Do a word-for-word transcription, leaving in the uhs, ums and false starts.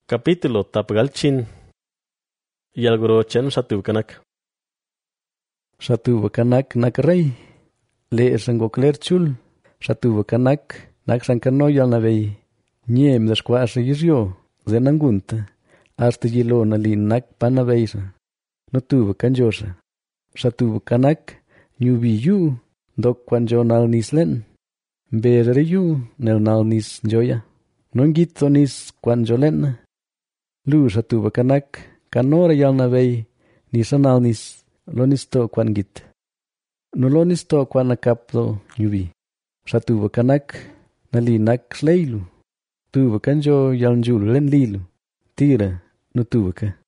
Capítulo tapgalchin. Yalgorochen Shatukanak. Shatubakanak nak rey. Le sangokler chul. Shatubakanak nak sankano yalnavey. Niem dashquash yiryo. Zenangunta. Hasta yilo nalin nak panaveisa. No tuvo kanjosha. Shatubakanak nyubi yu. Dok kwanjo nal nislen. Berere yu nel nal nis joya. Nongito nis kwanjolen. Lu Shatubakanak kanora yalnavey nisanal nis lonisto kwangit. No lonisto kwanakaplo nyubi. Shatubakanak nalinak sleilu. Tuvakanjo yalnjul len lilu. Tira no tuvaka.